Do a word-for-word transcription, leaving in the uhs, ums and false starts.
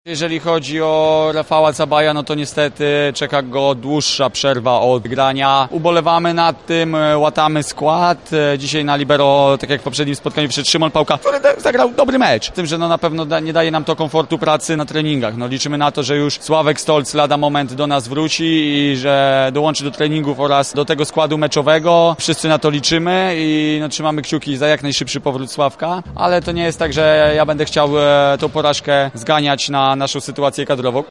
Jeżeli chodzi o Rafała Cabaja, no to niestety czeka go dłuższa przerwa od grania. Ubolewamy nad tym, łatamy skład. Dzisiaj na libero, tak jak w poprzednim spotkaniu, przyszedł Szymon Pałka, który zagrał dobry mecz. Z tym, że no na pewno da, nie daje nam to komfortu pracy na treningach. No liczymy na to, że już Sławek Stolc lada moment do nas wróci i że dołączy do treningów oraz do tego składu meczowego. Wszyscy na to liczymy i no, trzymamy kciuki za jak najszybszy powrót Sławka, ale to nie jest tak, że ja będę chciał e, tą porażkę zganiać na naszą sytuację kadrową.